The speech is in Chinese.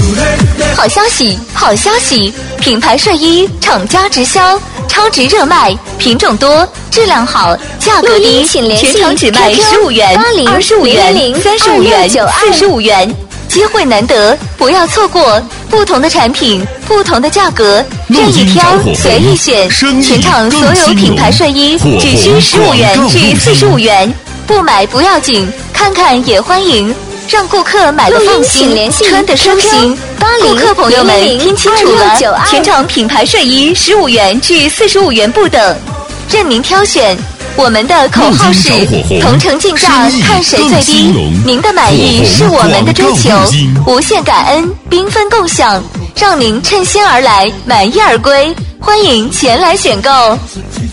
好消息，好消息！品牌睡衣厂家直销，超值热卖，品种多，质量好，价格低，全场只卖15元、25元、35元、45元，机会难得，不要错过！不同的产品，不同的价格，任意挑，随意选，全场所有品牌睡衣只需15元至45元，不买不要紧，看看也欢迎。让顾客买的放心，穿的舒心。顾客朋友们听清楚了，全场品牌睡衣15元至45元不等，任您挑选。我们的口号是同城竞价，看谁最低。您的满意是我们的追求，无限感恩，缤纷共享，让您趁鲜而来，满意而归。欢迎前来选购。